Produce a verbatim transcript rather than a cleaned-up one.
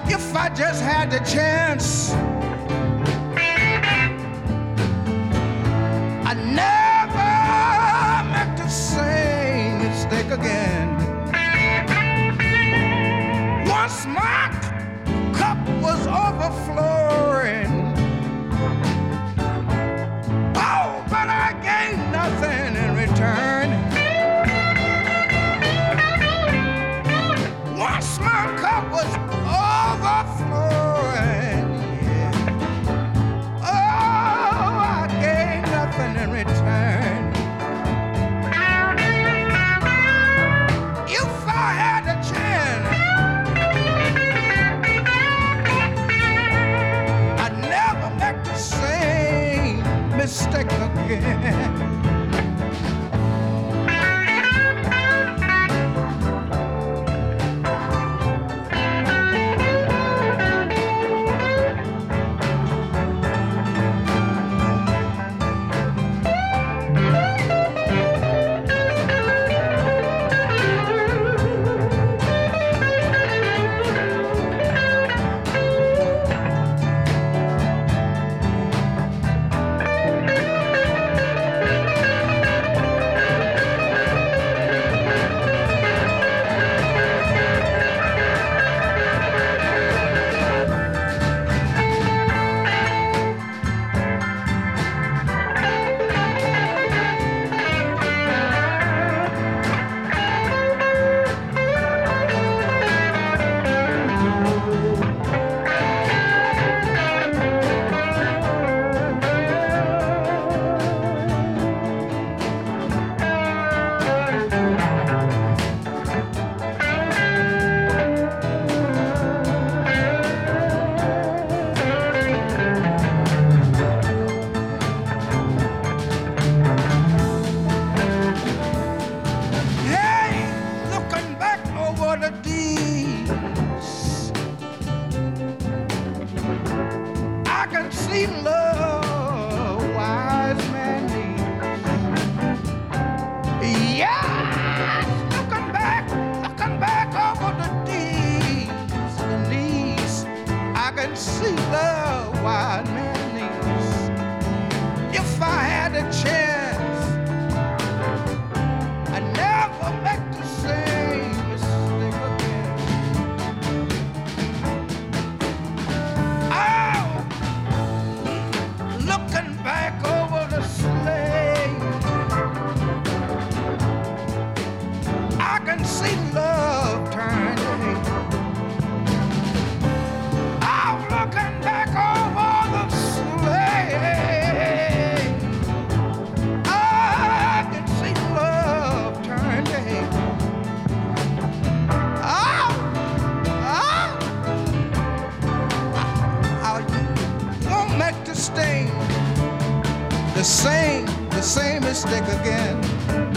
If I just had the chance, I never make the same mistake again. Once my cup was overflowing, oh, but I gained nothing in return. Once my cup was overflowing, yeah. Oh, I gained nothing in return. If I had a chance, I'd never make the same mistake again. The same, the same mistake again.